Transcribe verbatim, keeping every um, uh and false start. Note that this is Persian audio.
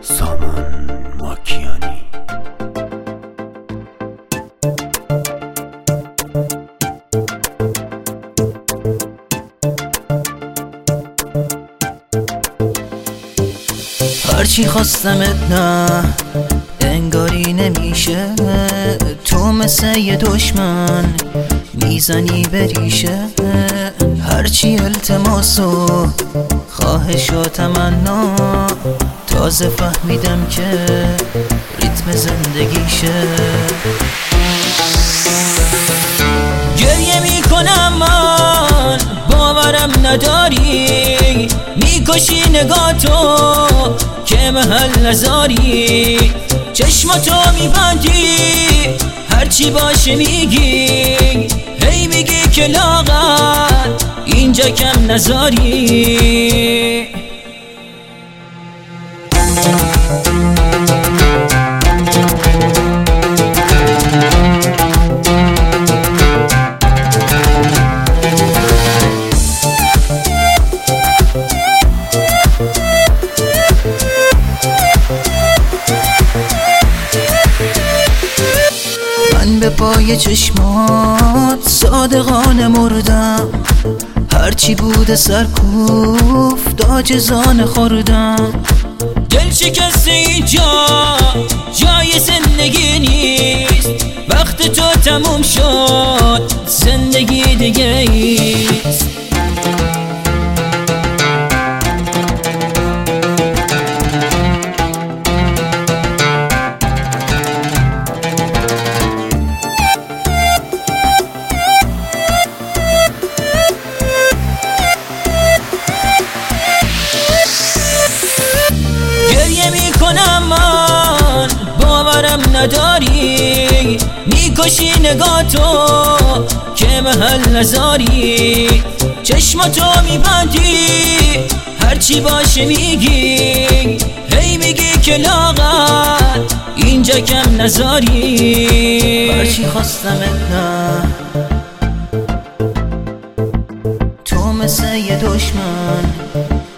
سامان ماکیانی. هرچی خواستمت نه انگاری نمیشه، تو مثل یه دشمن میزنی به ریشه. هرچی التماس و خواهش و تمنا، تازه فهمیدم که ریتم زندگیشه. گریه میکنم من باورم نداری، میکشی نگاه تو که محل نذاری. چشماتو میبندی هرچی باشه میگی، هی میگی که لاغر اینجا کم نذاری. من به پای چشمات صادقانه مردم، هرچی بوده سرکوف داجزانه خوردم. دل شکسته اینجا جای زندگی نیست، وقت تو تموم شد زندگی دیگه ایست. میکنم من باورم نداری، میکشی نگاه تو که محل نذاری. چشماتو میبندی هرچی باشه میگی، هی میگی که لاغر اینجا کم نذاری. هرچی خواستمت نه تو مثل یه دشمن